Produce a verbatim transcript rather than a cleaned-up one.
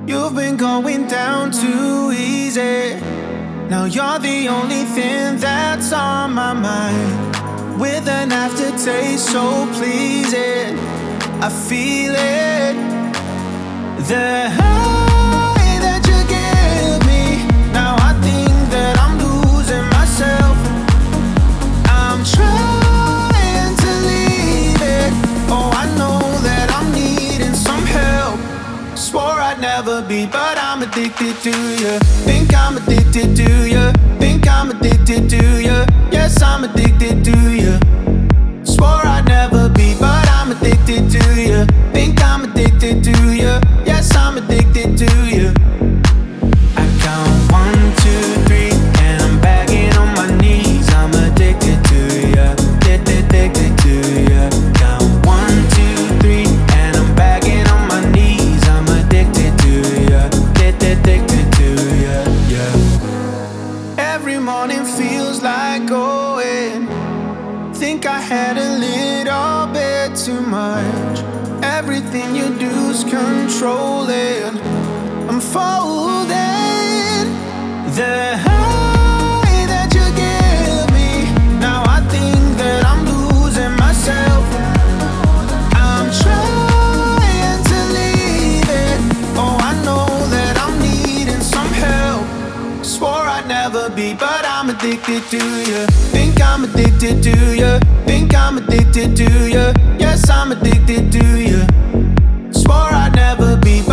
You've been going down too easy. Now you're the only thing that's on my mind. With an aftertaste so pleasing, I feel it. The high that you give me. Now I think that I'm losing myself. I'm trying to leave it. Oh, I know that I'm needing some help. Swore I'd never be, but I'm addicted to you. Think I'm addicted to you. Think I'm addicted to you. Yes, I'm addicted to you. Swore I'd never be, but I'm addicted to you. Think I'm addicted to you. Yes, I'm addicted to you. I count one, two, three, and I'm begging on my knees. I'm addicted to you. Addicted, addicted to you. Count one, two, three, and I'm begging on my knees. I'm addicted to you. Addicted, addicted to you. Yeah. Every morning feels like going. Think I had a little bit too much. Everything you do's controlling. I'm folding. The high that you give me. Now I think that I'm losing myself. I'm trying to leave it. Oh, I know that I'm needing some help. Swore I'd never be, but I'm addicted to you. Think I'm addicted to you. Think I'm addicted to you. Yes, I'm addicted to you. Swore I'd never be, but